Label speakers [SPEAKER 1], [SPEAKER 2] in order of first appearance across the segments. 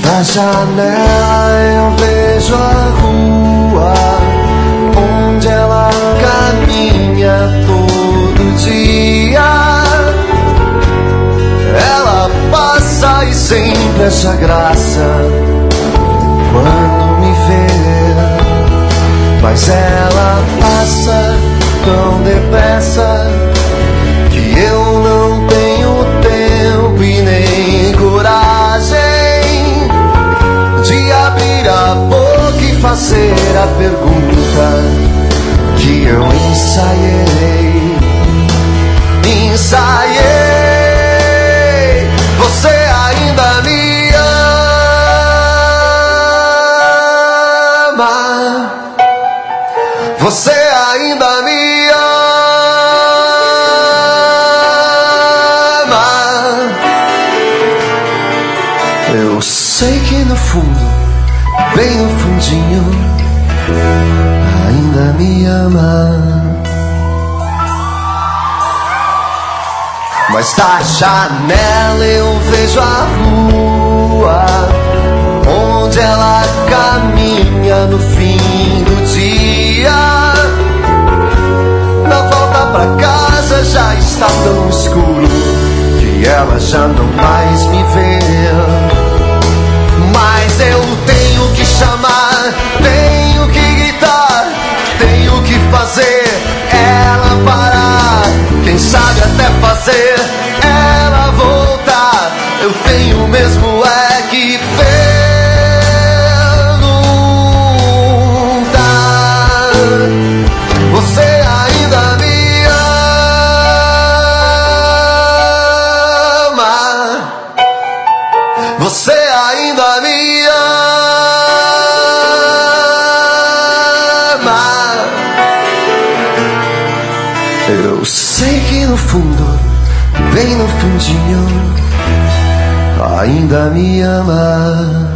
[SPEAKER 1] Na janela eu vejo a rua onde ela caminha todo dia. Ela passa e sempre acha graça quando me vê, mas ela passa tão depressa que eu não tenho tempo e nem coragem de abrir a boca e fazer a pergunta que eu ensaiei. Você ainda me ama? Você ainda me ama? Eu sei que no fundo, bem no fundinho, ainda me ama. Mas da janela eu vejo a rua onde ela caminha no fim do dia. Na volta pra casa já está tão escuro que ela já não mais me vê. Mas eu tenho que chamar, tenho que gritar, tenho que fazer ela parar, quem sabe até fazer ela voltar. Eu tenho mesmo é que perguntar. Você ainda me ama? Você ainda me ama? Eu sei que no fundo, bem no fundinho, ainda me ama.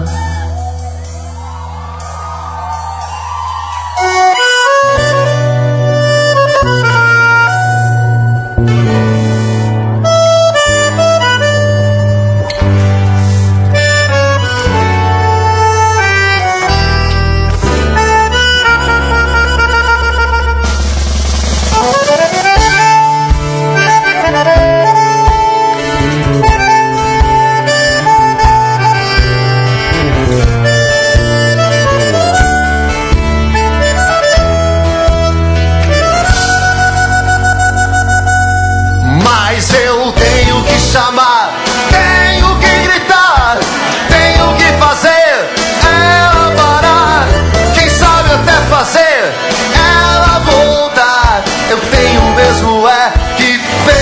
[SPEAKER 1] Chamar, tenho que gritar, tenho que fazer ela parar, quem sabe até fazer ela voltar. Eu tenho mesmo é que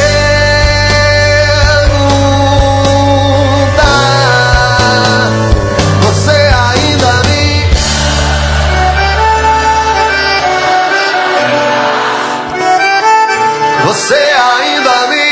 [SPEAKER 1] perguntar. Você ainda me Você ainda me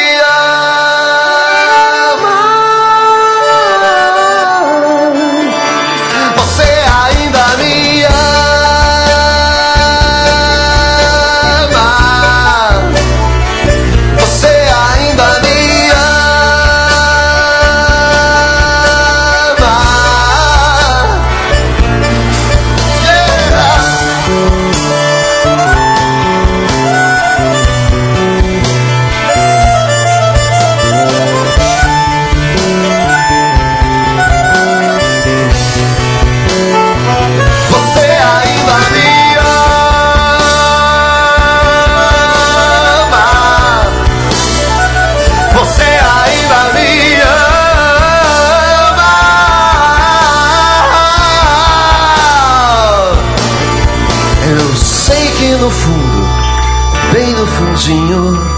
[SPEAKER 1] no fundo, bem no fundinho,